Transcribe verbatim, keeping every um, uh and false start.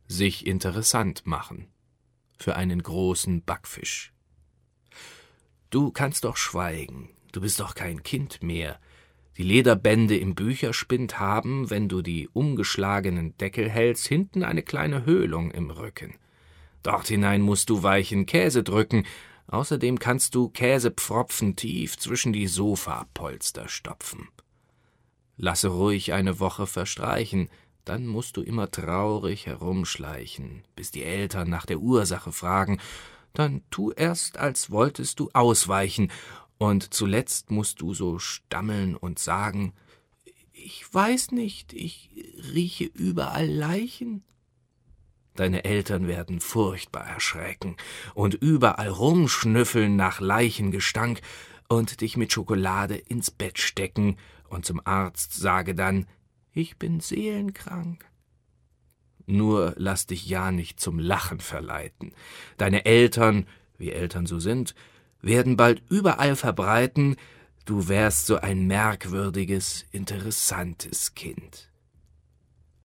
sich interessant machen für einen großen Backfisch. Du kannst doch schweigen, du bist doch kein Kind mehr. Die Lederbände im Bücherspind haben, wenn du die umgeschlagenen Deckel hältst, hinten eine kleine Höhlung im Rücken. Dort hinein musst du weichen Käse drücken, außerdem kannst du Käsepfropfen tief zwischen die Sofapolster stopfen. Lasse ruhig eine Woche verstreichen, dann musst du immer traurig herumschleichen, bis die Eltern nach der Ursache fragen, dann tu erst, als wolltest du ausweichen, und zuletzt musst du so stammeln und sagen, »Ich weiß nicht, ich rieche überall Leichen.« Deine Eltern werden furchtbar erschrecken und überall rumschnüffeln nach Leichengestank und dich mit Schokolade ins Bett stecken und zum Arzt sage dann, »Ich bin seelenkrank.« Nur lass dich ja nicht zum Lachen verleiten. Deine Eltern, wie Eltern so sind, werden bald überall verbreiten, du wärst so ein merkwürdiges, interessantes Kind.